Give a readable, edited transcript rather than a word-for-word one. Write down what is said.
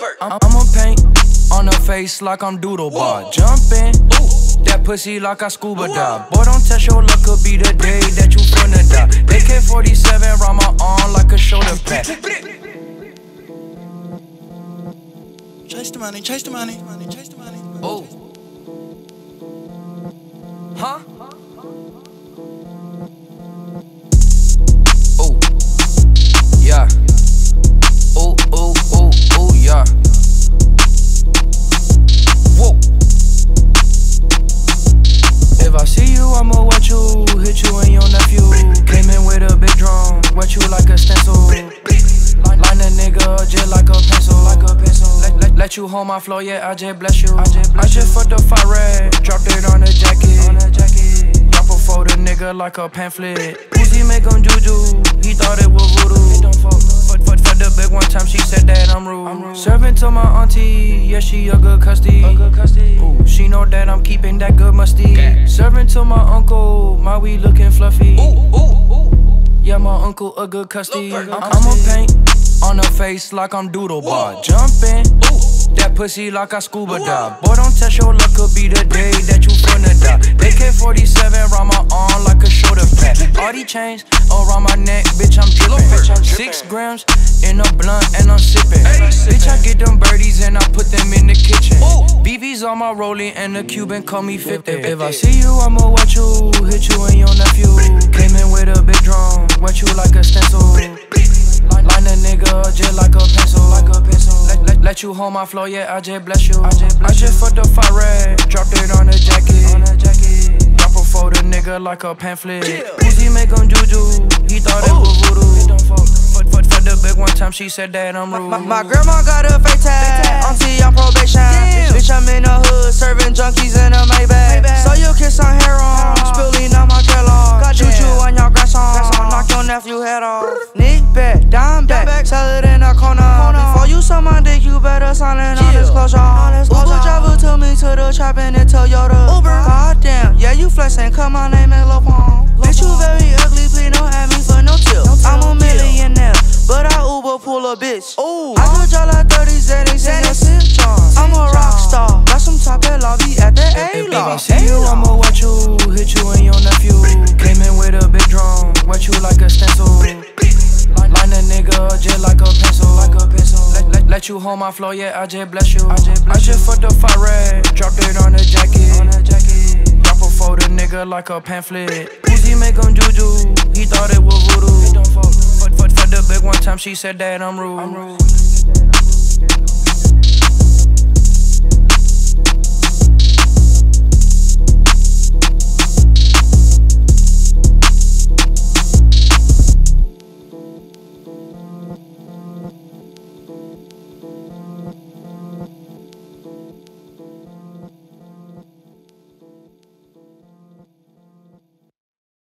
I'ma paint on her face like I'm doodle bar. Jumpin', that pussy like I scuba dive. Boy, don't test your luck, could be the day that you finna die. AK-47 round my arm like a shoulder pad. Chase the money, chase the money, chase the money. Oh. Huh? Oh. Yeah. Oh, oh, oh, oh, yeah. Whoa. If I see you, I'ma watch you, hit you and your nephew. Came in with a big drum, wet you like a stencil. Line a nigga just like a pencil, Let you hold my flow, yeah, I just bless you. I just fucked the fire red, dropped it on the jacket. Drop a photo nigga like a pamphlet. Uzi make him juju, he thought it was voodoo. For the big one time, she said that I'm rude. Serving to my auntie, yeah, she a good custody. Ooh, she know that I'm keeping that good musty. Serving to my uncle, my weed looking fluffy. Yeah, my uncle a good custody. I'ma paint on her face like I'm doodle bar. Jumpin', that pussy like I scuba dive. Boy, don't test your luck, could be the day that you finna die. AK-47 round my arm like a shoulder pad. All these chains around my neck, bitch, I'm drippin'. 6 grams in a blunt and I'm sippin'. Bitch, I get them birdies and I put them in the kitchen. BB's on my rollie and the Cuban call me 50. If I see you, I'ma watch you, hit you and your nephew. Came in with a big drum, wet you like a stencil. Line a nigga just like a pencil. Let you hold my flow, yeah, I just bless you. I just fucked the fire red, dropped it on the jacket. Drop a photo nigga like a pamphlet. Uzi make him juju, he thought it was voodoo. For the big one time, she said that I'm rude. My grandma got a fake tag, auntie on probation. Bitch, I'm in the hood, serving junkies in a Maybach. So you kiss on hair on, spilling on my Kellogg. Juju on your grandson, knock your nephew head off. Nick back, dime back, sell it in the corner. Before you suck my dick, you better sign in on disclosure. Uber driver took me to the trap in the Toyota. Goddamn, yeah, you flexing, cause my name is Lil Pump. Bitch, you very ugly, please don't have me for no tip. I'm a millionaire, but I Uber pull a bitch. I could draw like 30 Xanax in your sip jar. I'm a rock star, got some top at lobby at the A-Log. If I see you, I'ma watch you, hit you and your nephew. Came in with a big drum, wet you like a stencil. Line a nigga just like a pencil. Let you hold my flow, yeah, I just bless you. I just fucked the fire red, dropped it on the jacket. Drop a photo nigga like a pamphlet. Uzi make him juju, he thought it was voodoo. For the big one time, she said that I'm rude.